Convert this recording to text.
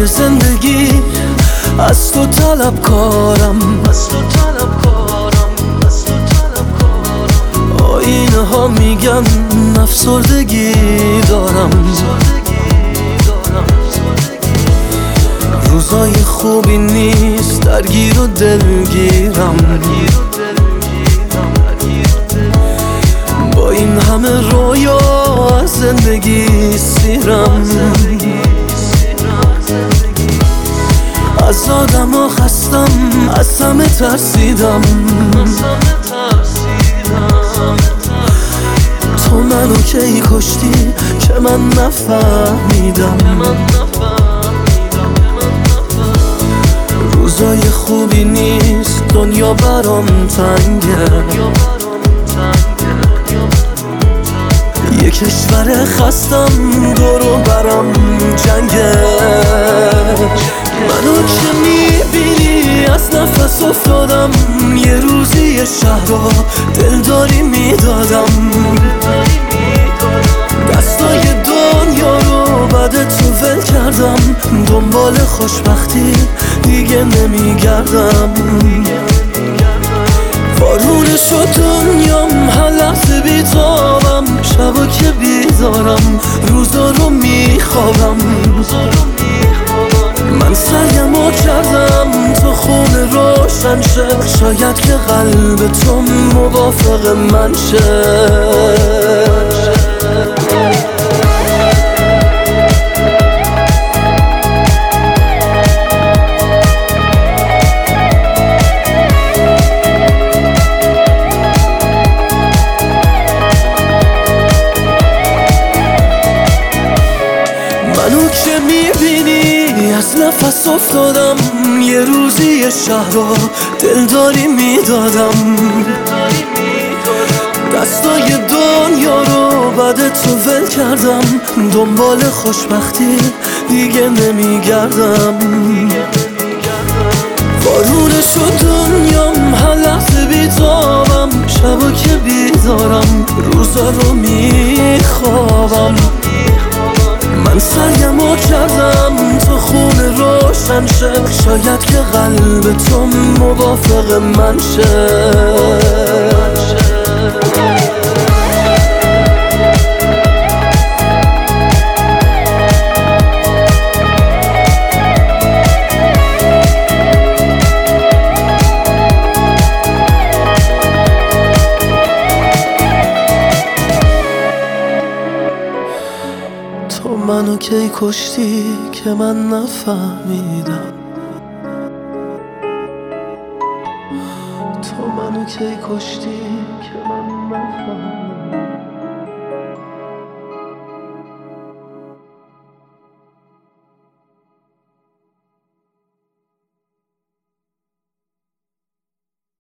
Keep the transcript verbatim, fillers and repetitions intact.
توی زندگی از تو طلب کارم، از تو طلب کارم، از تو طلب کارم. آینه ها میگن افسردگی دارم، روزای خوبی نیست، درگیر و دلگیرم. با این همه رویا از زندگی سیرم، از آدم ها خستم، از همه ترسیدم. تو منو کی کشتی که من نفهمیدم. روزای خوبی نیست، دنیا برام تنگه. یه کشور خستم، دورو برام جنگه. منو که میبینی از نفس افتادم، یه روزی یه شهر رو دلداری میدادم. دستای دنیا رو بعد تو ول کردم، دنبال خوشبختی دیگه نمیگردم. وارونه شد دنیام، هر لحظه بیتابم. شبا که بیدارم، روزا رو میخوابم. من سعیمو کردم تو خونه روشن شه، شاید که قلب تو موافق من شه. منو که میبینی از نفس افتادم، یه روزی یه شهر رو دلداری میدادم. دستای دنیا رو بعد تو ول کردم، دنبال خوشبختی دیگه نمیگردم. وارونه شد دنیام، هر لحظه بیتابم. شبا که بیدارم، روزا رو میخوابم. من سعیمو کردم تو خونه روشن شه، شاید که قلب تو موافق من شه. تو منو کی کشتی که من نفهمیدم. تو منو کی کشتی